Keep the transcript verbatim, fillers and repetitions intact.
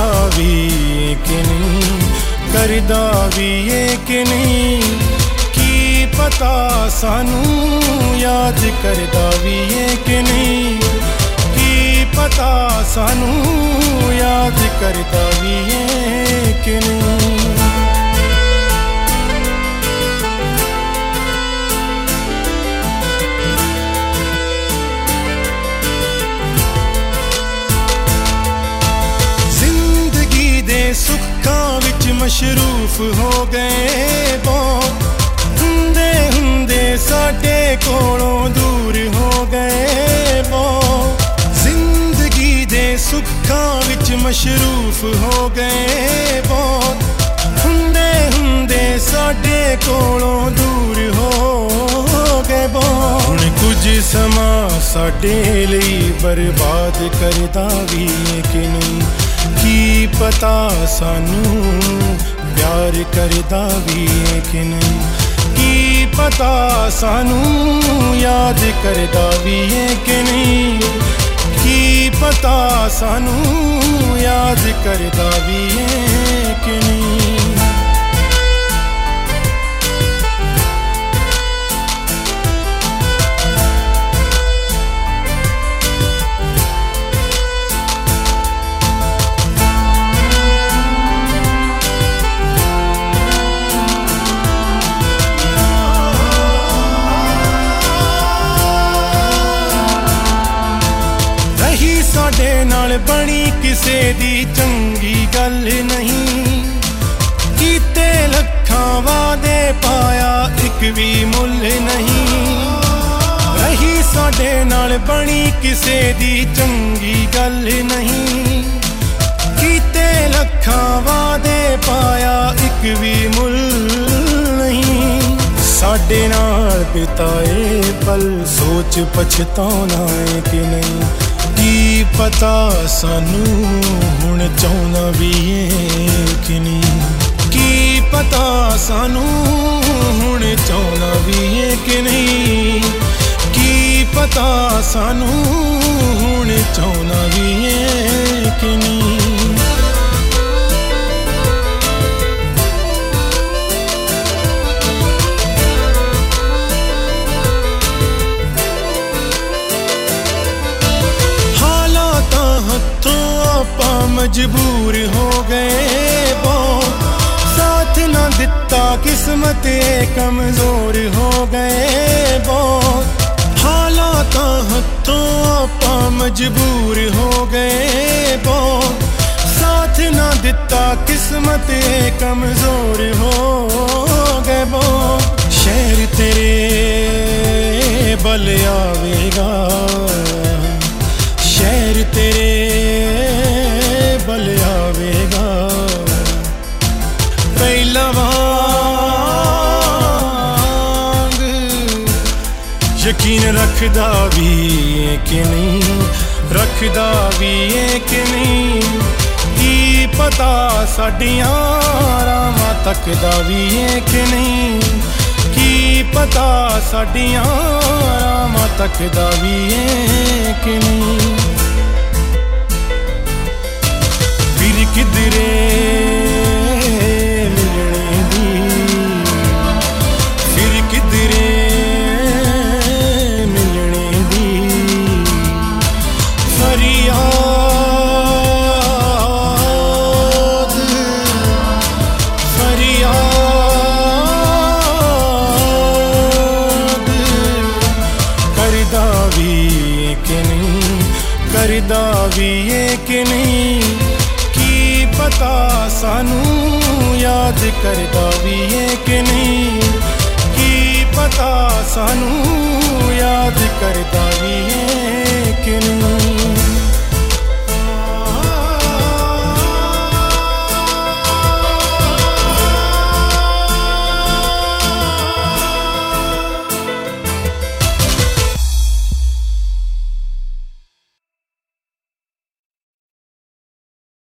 करदा भी कि नहीं, करदा भी कि नहीं, की पता सानू याद करदा भी कि नहीं, की पता सानू याद करदा भी कि नहीं। सुखां विच मशरूफ हो गए बहुत, हुंदे हुंदे साडे कोलों दूर हो गए बहुत। जिंदगी दे सुखां विच मशरूफ हो गए बहुत, हुंदे हुंदे साडे कोलों दूर हो गए बहुत। हुण कुछ समा साडे लई बर्बाद करदा भी कि नहीं, की पता सानू प्यार करदा भी कि नहीं, की पता सानू याद करदा भी कि नहीं, की पता सानू याद करदा भी कि नहीं। साडे नाल बनी किसे दी चंगी गल नहीं, कीते लखां वादे पाया एक भी मुल नहीं। रही साडे नाल बनी किसे दी चंगी गल नहीं, कीते लखां वादे पाया एक भी मुल नहीं। साडे नाल बिताए पल सोच पछताउणा है कि नहीं, की पता सानू हुण चाहुंदा भी कि नहीं, की पता सानू हुण चाहुंदा भी कि नहीं, की पता सानू हुण चाहुंदा भी कि नहीं। मजबूर हो गए बहुत, साथ ना दिता किस्मत कमजोर हो गए बहुत। हालात हथों आपा मजबूर हो गए बहुत, साथ ना दिता किस्मत कमजोर हो गए बहुत। शहर तेरे बल आवेगा, शहर तेरे बल आवेगा, पहला वांग यकीन रखदा भी कि नहीं, रखदा भी कि नहीं, की पता साडियां रावां तकदा भी कि नहीं, की पता साडियां रावां तकदा भी कि नहीं। फिर किधरे मिलने दी, फिर किधरे मिलने दी, फरियाद फरियाद करदा भी कि नहीं, करदा भी कि नहीं, पता सानू याद करदा भी कि नहीं, की पता सानू याद करदा भी